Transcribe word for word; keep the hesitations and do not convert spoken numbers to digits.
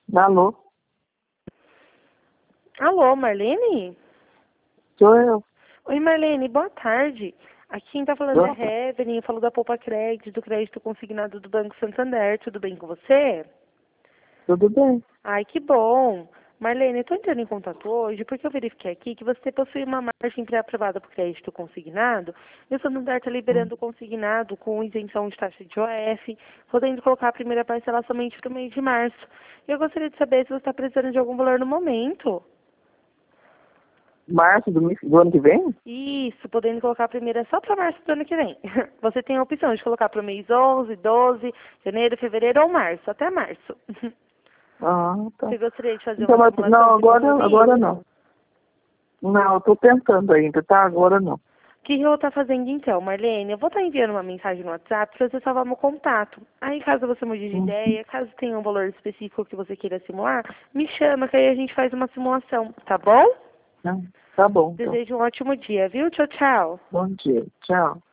Alô? Alô, Marlene? Sou eu. Oi, Marlene, boa tarde. Aqui quem tá falando Boa é tarde. Reveline, eu falo da Poupa Crédito, do crédito consignado do Banco Santander. Tudo bem com você? Tudo bem? Ai, que bom. Marlene, eu tô entrando em contato hoje porque eu verifiquei aqui que você possui uma margem pré-aprovada por crédito consignado e o Santander está Hum. liberando o consignado com isenção de taxa de O F, podendo colocar a primeira parcela somente para o mês de março. Eu gostaria de saber se você está precisando de algum valor no momento. Março do, mês- do ano que vem? Isso, podendo colocar a primeira só para março do ano que vem. Você tem a opção de colocar para o mês onze, doze, janeiro, fevereiro ou março, até março. Ah, tá. Você gostaria de fazer Então, uma mas, simulação não, de agora, agora compromisso? não. Não, eu tô tentando ainda, tá? Agora não. O que eu vou estar fazendo então, Marlene? Eu vou estar enviando uma mensagem no WhatsApp para você salvar meu contato. Aí, caso você mude de Hum. ideia, caso tenha um valor específico que você queira simular, me chama que aí a gente faz uma simulação, tá bom? Tá, tá bom, então. Desejo um ótimo dia, viu? Tchau, tchau. Bom dia. Tchau.